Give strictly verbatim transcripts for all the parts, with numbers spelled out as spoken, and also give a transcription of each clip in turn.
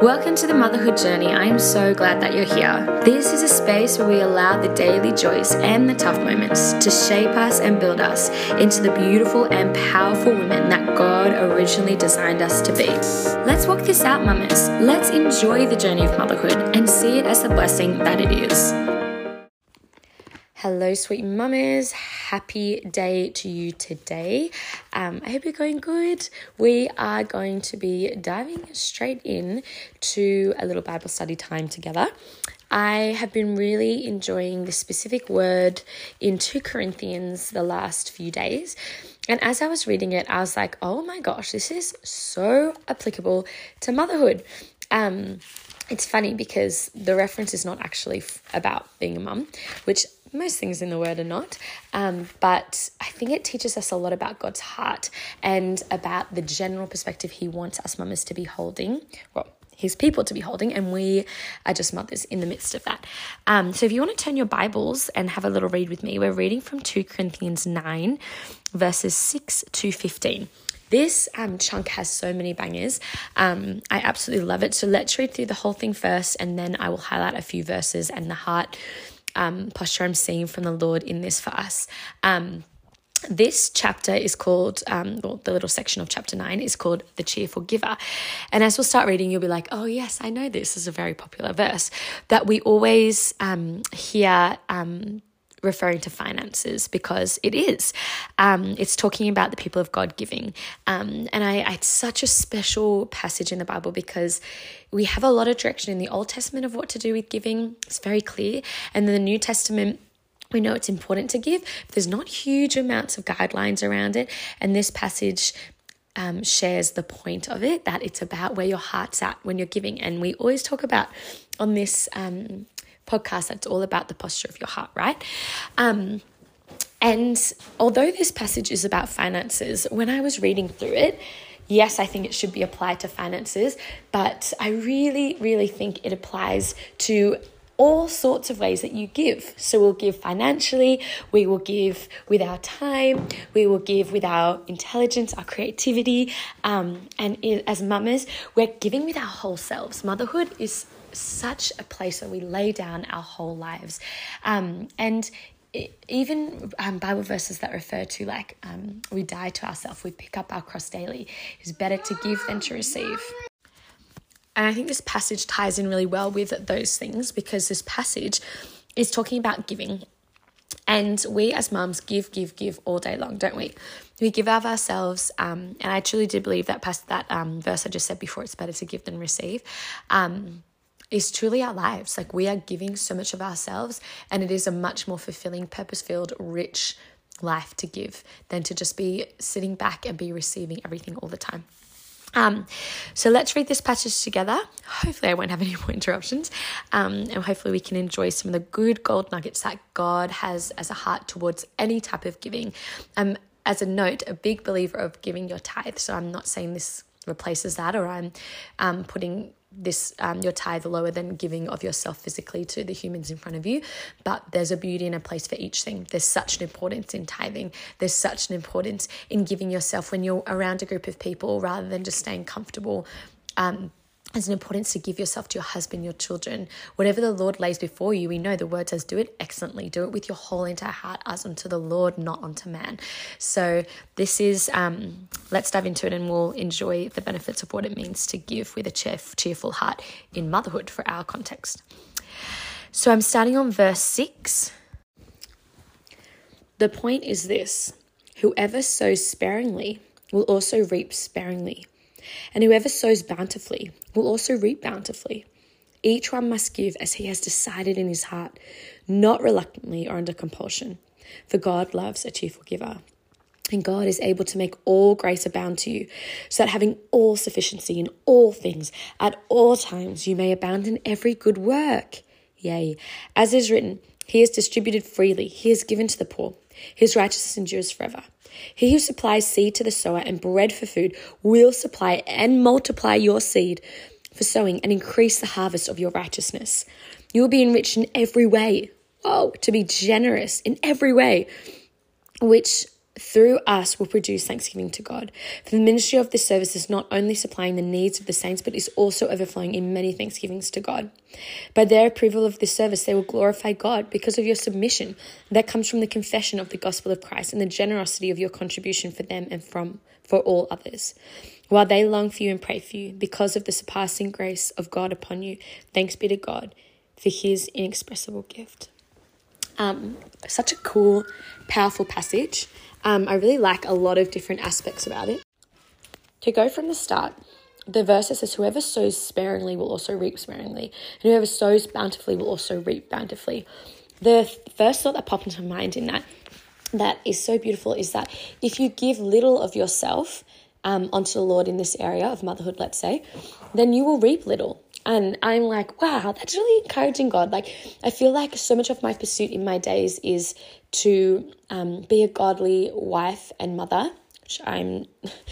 Welcome to the Motherhood Journey. I am so glad that you're here. This is a space where we allow the daily joys and the tough moments to shape us and build us into the beautiful and powerful women that God originally designed us to be. Let's walk this out, mamas. Let's enjoy the journey of motherhood and see it as the blessing that it is. Hello, sweet mamas. Happy day to you today. Um, I hope you're going good. We are going to be diving straight in to a little Bible study time together. I have been really enjoying this specific word in Second Corinthians the last few days. And as I was reading it, I was like, oh my gosh, this is so applicable to motherhood. Um, it's funny because the reference is not actually f- about being a mum, which most things in the word are not, um, but I think it teaches us a lot about God's heart and about the general perspective he wants us mamas to be holding, well, his people to be holding, and we are just mothers in the midst of that. Um, so if you want to turn your Bibles and have a little read with me, we're reading from Second Corinthians nine, verses six to fifteen. This um, chunk has so many bangers. Um, I absolutely love it. So let's read through the whole thing first, and then I will highlight a few verses and the heart Um, posture I'm seeing from the Lord in this for us. Um, this chapter is called, um, well, the little section of chapter nine is called The Cheerful Giver. And as we'll start reading, you'll be like, oh yes, I know this. This is a very popular verse that we always um, hear um, referring to finances, because it is. Um, it's talking about the people of God giving. Um, and I, I, it's such a special passage in the Bible because we have a lot of direction in the Old Testament of what to do with giving. It's very clear. And then the New Testament, we know it's important to give. There's not huge amounts of guidelines around it. And this passage um, shares the point of it, that it's about where your heart's at when you're giving. And we always talk about on this um podcast that's all about the posture of your heart, right? Um, and although this passage is about finances, when I was reading through it, yes, I think it should be applied to finances, but I really, really think it applies to all sorts of ways that you give. So we'll give financially, we will give with our time, we will give with our intelligence, our creativity, um, and it, as mamas, we're giving with our whole selves. Motherhood is such a place where we lay down our whole lives. Um, and it, even um, Bible verses that refer to like um, we die to ourselves, we pick up our cross daily. It's better to give than to receive. And I think this passage ties in really well with those things, because this passage is talking about giving. And we as mums give, give, give all day long, don't we? We give of ourselves. Um, and I truly do believe that past that um, verse I just said before, it's better to give than receive. Um, is truly our lives. Like, we are giving so much of ourselves, and it is a much more fulfilling, purpose-filled, rich life to give than to just be sitting back and be receiving everything all the time. Um, so let's read this passage together. Hopefully I won't have any more interruptions. Um, and hopefully we can enjoy some of the good gold nuggets that God has as a heart towards any type of giving. Um, as a note, a big believer of giving your tithe. So I'm not saying this replaces that, or I'm um, putting this um, your tithe lower than giving of yourself physically to the humans in front of you, but there's a beauty and a place for each thing. There's such an importance in tithing. There's such an importance in giving yourself when you're around a group of people, rather than just staying comfortable. Um, there's an importance to give yourself to your husband, your children, whatever the Lord lays before you. We know the word says, do it excellently, do it with your whole entire heart as unto the Lord, not unto man. So this is, um, let's dive into it, and we'll enjoy the benefits of what it means to give with a cheer- cheerful heart in motherhood for our context. So I'm starting on verse six. The point is this: whoever sows sparingly will also reap sparingly, and whoever sows bountifully will also reap bountifully. Each one must give as he has decided in his heart, not reluctantly or under compulsion, for God loves a cheerful giver. And God is able to make all grace abound to you, so that having all sufficiency in all things at all times you may abound in every good work. Yea, as is written, he has distributed freely, he has given to the poor, his righteousness endures forever. He who supplies seed to the sower and bread for food will supply and multiply your seed for sowing and increase the harvest of your righteousness. You will be enriched in every way. Whoa, to be generous in every way, which through us will produce thanksgiving to God. For the ministry of this service is not only supplying the needs of the saints, but is also overflowing in many thanksgivings to God. By their approval of this service, they will glorify God because of your submission that comes from the confession of the gospel of Christ and the generosity of your contribution for them and from for all others. While they long for you and pray for you, because of the surpassing grace of God upon you, thanks be to God for his inexpressible gift. Um, such a cool, powerful passage. Um, I really like a lot of different aspects about it. To go from the start, the verse says, whoever sows sparingly will also reap sparingly, and whoever sows bountifully will also reap bountifully. The first thought that popped into my mind in that, that is so beautiful, is that if you give little of yourself um, onto the Lord in this area of motherhood, let's say, then you will reap little. And I'm like, wow, that's really encouraging, God. Like, I feel like so much of my pursuit in my days is to um, be a godly wife and mother, which I'm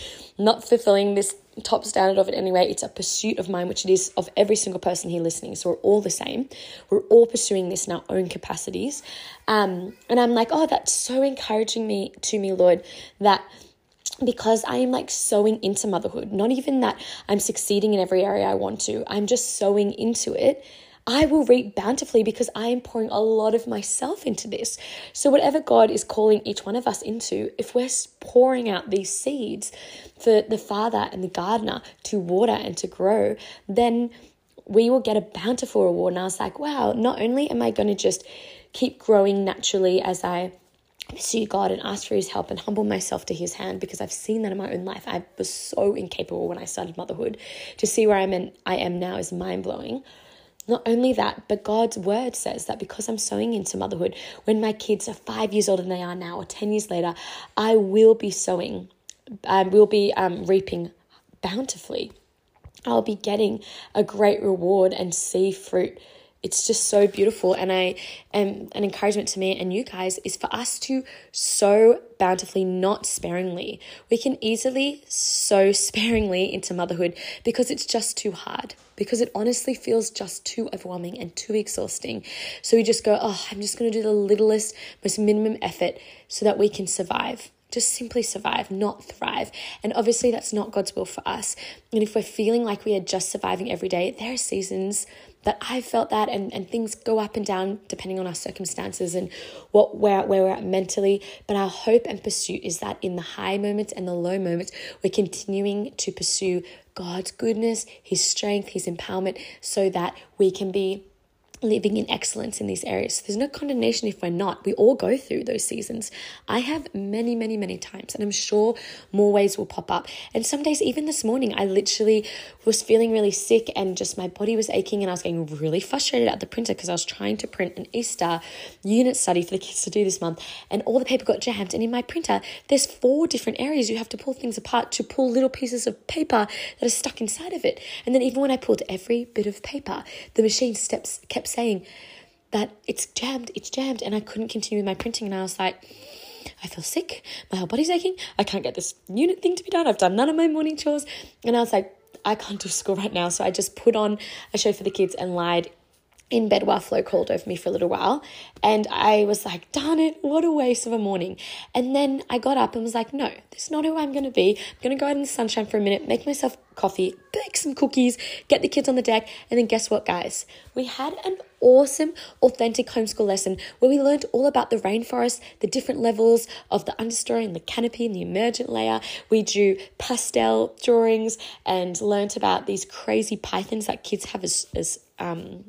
not fulfilling this top standard of it anyway. It's a pursuit of mine, which it is of every single person here listening. So we're all the same. We're all pursuing this in our own capacities. Um, and I'm like, oh, that's so encouraging me to me, Lord, that because I am like sowing into motherhood, not even that I'm succeeding in every area I want to, I'm just sowing into it, I will reap bountifully because I am pouring a lot of myself into this. So whatever God is calling each one of us into, if we're pouring out these seeds for the Father and the gardener to water and to grow, then we will get a bountiful reward. And I was like, wow, not only am I going to just keep growing naturally as I pursue God and ask for his help and humble myself to his hand, because I've seen that in my own life. I was so incapable when I started motherhood. To see where I'm in, I am now is mind-blowing. Not only that, but God's word says that because I'm sowing into motherhood, when my kids are five years older than they are now or ten years later, I will be sowing, I will be um, reaping bountifully. I'll be getting a great reward and see fruit. It's just so beautiful. And I am an encouragement to me and you guys is for us to sow bountifully, not sparingly. We can easily sow sparingly into motherhood because it's just too hard, because it honestly feels just too overwhelming and too exhausting. So we just go, oh, I'm just going to do the littlest, most minimum effort so that we can survive. Just simply survive, not thrive. And obviously that's not God's will for us. And if we're feeling like we are just surviving every day, there are seasons that I've felt that and, and things go up and down depending on our circumstances and what where, where we're at mentally. But our hope and pursuit is that in the high moments and the low moments, we're continuing to pursue God's goodness, his strength, his empowerment, so that we can be living in excellence in these areas. There's no condemnation if we're not. We all go through those seasons. I have many, many, many times, and I'm sure more ways will pop up. And some days, even this morning, I literally was feeling really sick and just my body was aching, and I was getting really frustrated at the printer because I was trying to print an Easter unit study for the kids to do this month, and all the paper got jammed. And in my printer, there's four different areas you have to pull things apart to pull little pieces of paper that are stuck inside of it. And then even when I pulled every bit of paper, the machine steps kept saying that it's jammed, it's jammed, and I couldn't continue with my printing. And I was like, I feel sick, my whole body's aching, I can't get this unit thing to be done, I've done none of my morning chores. And I was like, I can't do school right now. So I just put on a show for the kids and lied in bed while Flo called over me for a little while. And I was like, darn it, what a waste of a morning. And then I got up and was like, no, this is not who I'm going to be. I'm going to go out in the sunshine for a minute, make myself coffee, bake some cookies, get the kids on the deck. And then guess what, guys? We had an awesome, authentic homeschool lesson where we learned all about the rainforest, the different levels of the understory and the canopy and the emergent layer. We drew pastel drawings and learned about these crazy pythons that kids have as, as um,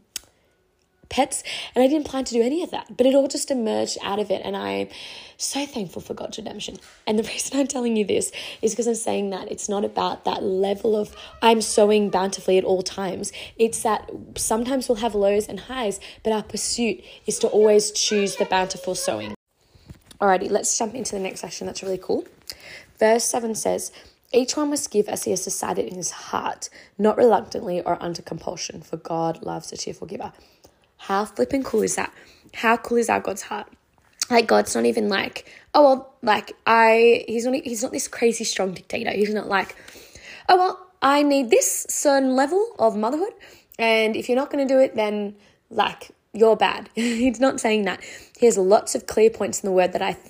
pets. And I didn't plan to do any of that, but it all just emerged out of it. And I'm so thankful for God's redemption. And the reason I'm telling you this is because I'm saying that it's not about that level of I'm sowing bountifully at all times. It's that sometimes we'll have lows and highs, but our pursuit is to always choose the bountiful sowing. Alrighty, let's jump into the next section. That's really cool. Verse seven says, each one must give as he has decided in his heart, not reluctantly or under compulsion, for God loves a cheerful giver. How flipping cool is that? How cool is our God's heart? Like, God's not even like, oh, well, like, I, he's not, he's not this crazy strong dictator. He's not like, oh, well, I need this certain level of motherhood, and if you're not going to do it, then, like, you're bad. He's not saying that. He has lots of clear points in the word that I think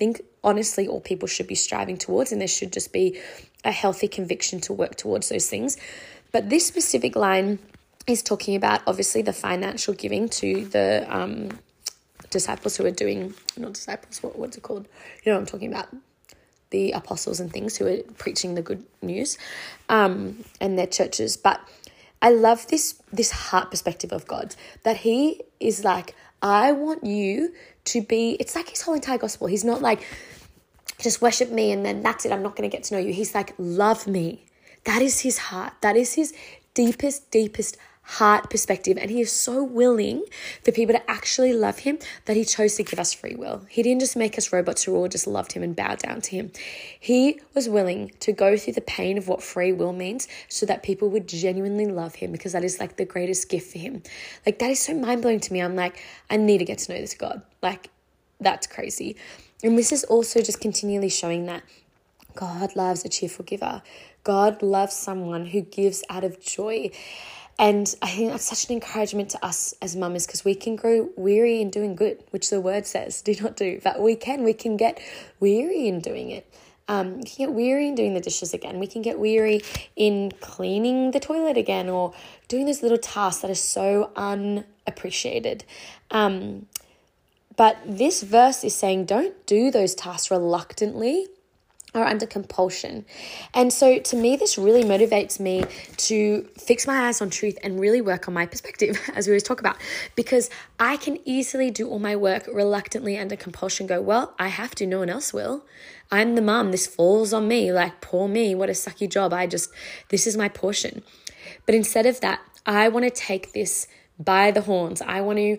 honestly all people should be striving towards, and there should just be a healthy conviction to work towards those things. But this specific line is talking about obviously the financial giving to the um, disciples who are doing, not disciples, what, what's it called? You know what I'm talking about? The apostles and things who are preaching the good news um, and their churches. But I love this this heart perspective of God, that he is like, I want you to be, it's like his whole entire gospel. He's not like, just worship me and then that's it, I'm not going to get to know you. He's like, love me. That is his heart. That is his deepest, deepest heart perspective. And he is so willing for people to actually love him that he chose to give us free will. He didn't just make us robots who all just loved him and bowed down to him. He was willing to go through the pain of what free will means so that people would genuinely love him, because that is like the greatest gift for him. Like, that is so mind-blowing to me. I'm like, I need to get to know this God. Like, that's crazy. And this is also just continually showing that God loves a cheerful giver. God loves someone who gives out of joy. And I think that's such an encouragement to us as mamas, because we can grow weary in doing good, which the word says, do not do. But we can, we can get weary in doing it. Um, we can get weary in doing the dishes again. We can get weary in cleaning the toilet again, or doing those little tasks that are so unappreciated. Um, but this verse is saying, don't do those tasks reluctantly or under compulsion. And so to me, this really motivates me to fix my eyes on truth and really work on my perspective, as we always talk about, because I can easily do all my work reluctantly under compulsion, go, well, I have to, no one else will. I'm the mom, this falls on me, like, poor me, what a sucky job. I just, this is my portion. But instead of that, I want to take this by the horns. I want to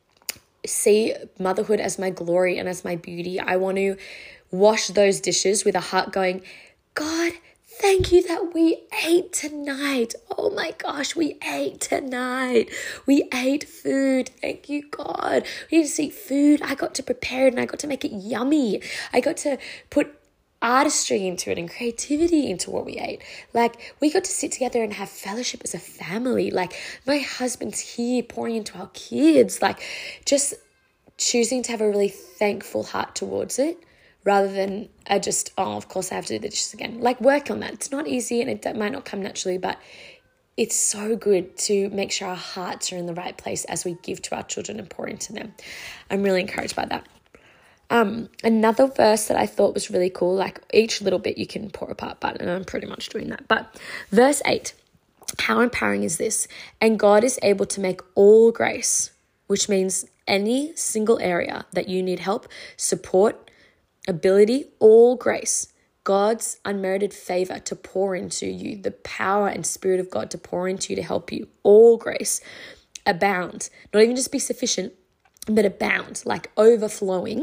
see motherhood as my glory and as my beauty. I want to wash those dishes with a heart going, God, thank you that we ate tonight. Oh my gosh, we ate tonight. We ate food. Thank you, God. We didn't just eat food. I got to prepare it and I got to make it yummy. I got to put artistry into it and creativity into what we ate. Like, we got to sit together and have fellowship as a family. Like, my husband's here pouring into our kids. Like, just choosing to have a really thankful heart towards it, rather than I just, oh, of course I have to do the dishes again. Like, work on that. It's not easy and it might not come naturally, but it's so good to make sure our hearts are in the right place as we give to our children and pour into them. I'm really encouraged by that. Um, another verse that I thought was really cool, like each little bit you can pour apart, but and I'm pretty much doing that. But verse eight, how empowering is this? And God is able to make all grace, which means any single area that you need help, support, ability, all grace, God's unmerited favor to pour into you, the power and spirit of God to pour into you to help you, all grace, abound, not even just be sufficient, but abound, like overflowing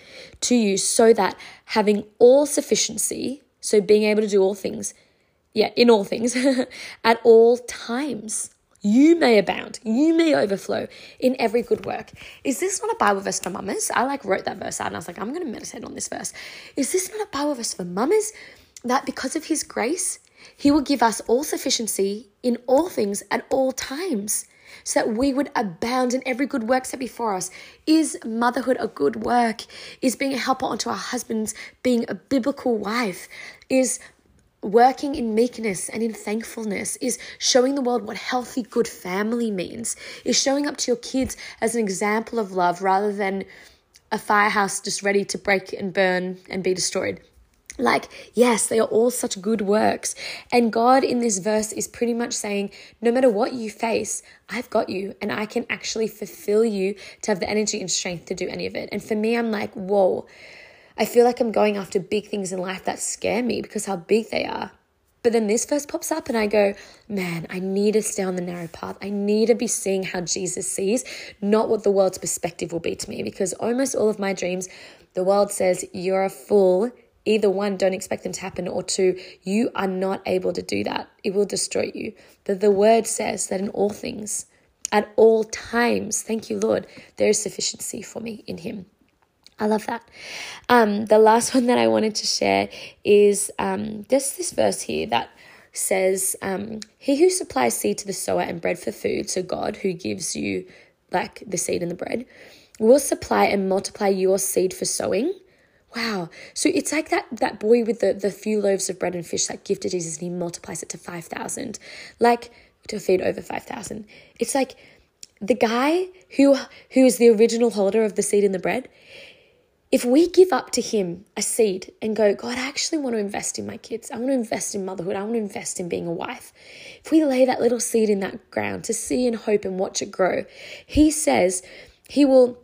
to you, so that having all sufficiency, so being able to do all things, yeah, in all things, at all times, you may abound, you may overflow in every good work. Is this not a Bible verse for mamas? I like wrote that verse out and I was like, I'm going to meditate on this verse. Is this not a Bible verse for mamas? That because of his grace, he will give us all sufficiency in all things at all times, so that we would abound in every good work set before us. Is motherhood a good work? Is being a helper unto our husbands being a biblical wife? Is working in meekness and in thankfulness? Is showing the world what healthy, good family means? Is showing up to your kids as an example of love rather than a firehouse just ready to break and burn and be destroyed? Like, yes, they are all such good works. And God in this verse is pretty much saying, no matter what you face, I've got you and I can actually fulfill you to have the energy and strength to do any of it. And for me, I'm like, whoa, I feel like I'm going after big things in life that scare me because how big they are. But then this verse pops up and I go, man, I need to stay on the narrow path. I need to be seeing how Jesus sees, not what the world's perspective will be to me. Because almost all of my dreams, the world says you're a fool. Either one, don't expect them to happen, or two, you are not able to do that. It will destroy you. But the word says that in all things, at all times, thank you, Lord, there is sufficiency for me in him. I love that. Um, the last one that I wanted to share is um, just this verse here that says, um, he who supplies seed to the sower and bread for food, so God who gives you like the seed and the bread, will supply and multiply your seed for sowing, Wow. So it's like that that boy with the, the few loaves of bread and fish that gifted Jesus, and he multiplies it to five thousand, like to feed over five thousand. It's like the guy who who is the original holder of the seed and the bread. If we give up to him a seed and go, God, I actually want to invest in my kids. I want to invest in motherhood. I want to invest in being a wife. If we lay that little seed in that ground to see and hope and watch it grow, he says he will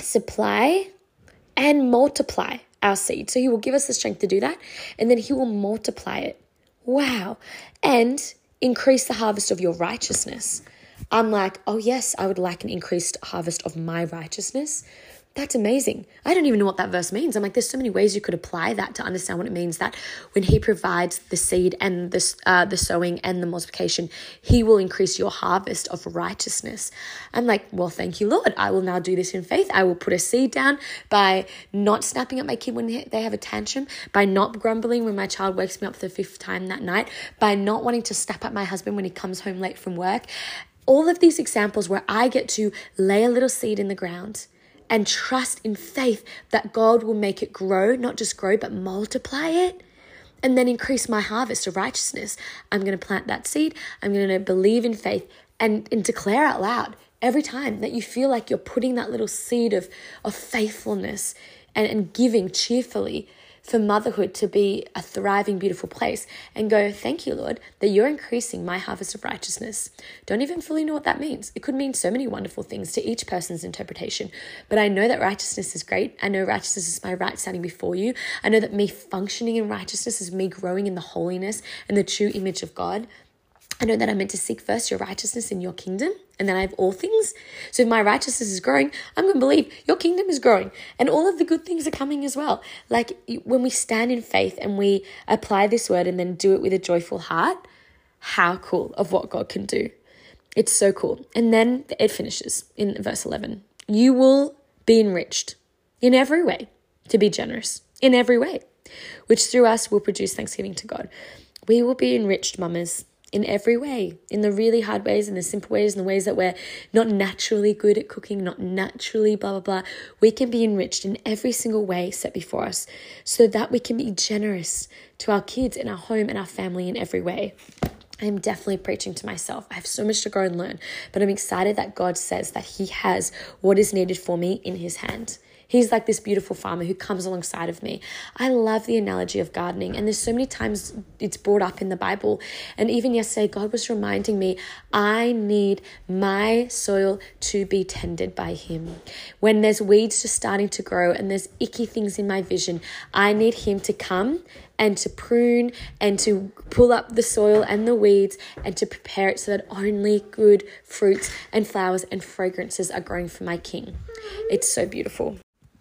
supply and multiply our seed. So he will give us the strength to do that, and then he will multiply it. Wow. And increase the harvest of your righteousness. I'm like, oh yes, I would like an increased harvest of my righteousness. That's amazing. I don't even know what that verse means. I'm like, there's so many ways you could apply that to understand what it means, that when he provides the seed and the, uh, the sowing and the multiplication, he will increase your harvest of righteousness. I'm like, well, thank you, Lord. I will now do this in faith. I will put a seed down by not snapping at my kid when they have a tantrum, by not grumbling when my child wakes me up for the fifth time that night, by not wanting to snap at my husband when he comes home late from work. All of these examples where I get to lay a little seed in the ground and trust in faith that God will make it grow, not just grow, but multiply it, and then increase my harvest of righteousness. I'm going to plant that seed. I'm going to believe in faith and, and declare out loud every time that you feel like you're putting that little seed of, of faithfulness and, and giving cheerfully for motherhood to be a thriving, beautiful place, and go, thank you, Lord, that you're increasing my harvest of righteousness. Don't even fully know what that means. It could mean so many wonderful things to each person's interpretation, but I know that righteousness is great. I know righteousness is my right standing before you. I know that me functioning in righteousness is me growing in the holiness and the true image of God. I know that I'm meant to seek first your righteousness in your kingdom, and then I have all things. So if my righteousness is growing, I'm going to believe your kingdom is growing, and all of the good things are coming as well. Like when we stand in faith and we apply this word and then do it with a joyful heart, how cool of what God can do. It's so cool. And then it finishes in verse eleven. You will be enriched in every way to be generous in every way, which through us will produce thanksgiving to God. We will be enriched, mamas, in every way, in the really hard ways, in the simple ways, in the ways that we're not naturally good at cooking, not naturally blah, blah, blah. We can be enriched in every single way set before us so that we can be generous to our kids and our home and our family in every way. I'm definitely preaching to myself. I have so much to grow and learn, but I'm excited that God says that he has what is needed for me in his hand. He's like this beautiful farmer who comes alongside of me. I love the analogy of gardening, and there's so many times it's brought up in the Bible. And even yesterday, God was reminding me, I need my soil to be tended by him. When there's weeds just starting to grow and there's icky things in my vision, I need him to come and to prune and to pull up the soil and the weeds and to prepare it so that only good fruits and flowers and fragrances are growing for my King. It's so beautiful.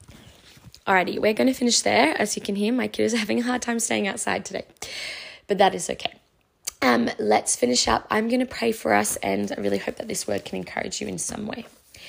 Alrighty, we're going to finish there. As you can hear, my kid is having a hard time staying outside today, but that is okay. Um, let's finish up. I'm going to pray for us, and I really hope that this word can encourage you in some way.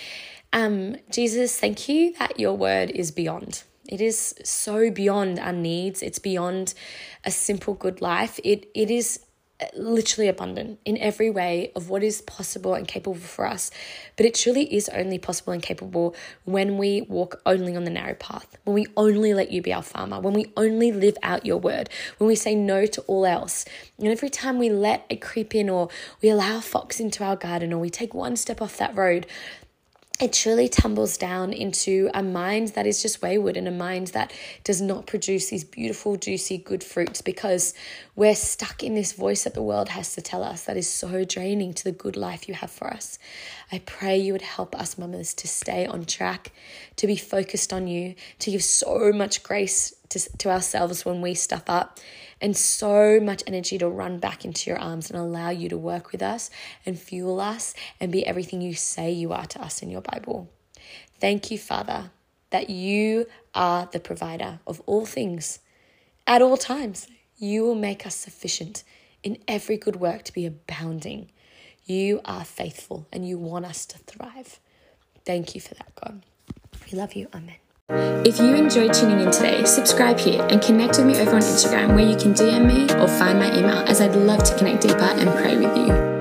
Um, Jesus, thank you that your word is beyond. It is so beyond our needs. It's beyond a simple good life. It It is literally abundant in every way of what is possible and capable for us. But it truly is only possible and capable when we walk only on the narrow path, when we only let you be our farmer, when we only live out your word, when we say no to all else. And every time we let it creep in, or we allow a fox into our garden, or we take one step off that road, it truly tumbles down into a mind that is just wayward, and a mind that does not produce these beautiful, juicy, good fruits, because we're stuck in this voice that the world has to tell us that is so draining to the good life you have for us. I pray you would help us, mamas, to stay on track, to be focused on you, to give so much grace to, to ourselves when we stuff up, and so much energy to run back into your arms and allow you to work with us and fuel us and be everything you say you are to us in your Bible. Thank you, Father, that you are the provider of all things at all times. You will make us sufficient in every good work to be abounding. You are faithful and you want us to thrive. Thank you for that, God. We love you. Amen. If you enjoyed tuning in today, subscribe here and connect with me over on Instagram, where you can D M me or find my email, as I'd love to connect deeper and pray with you.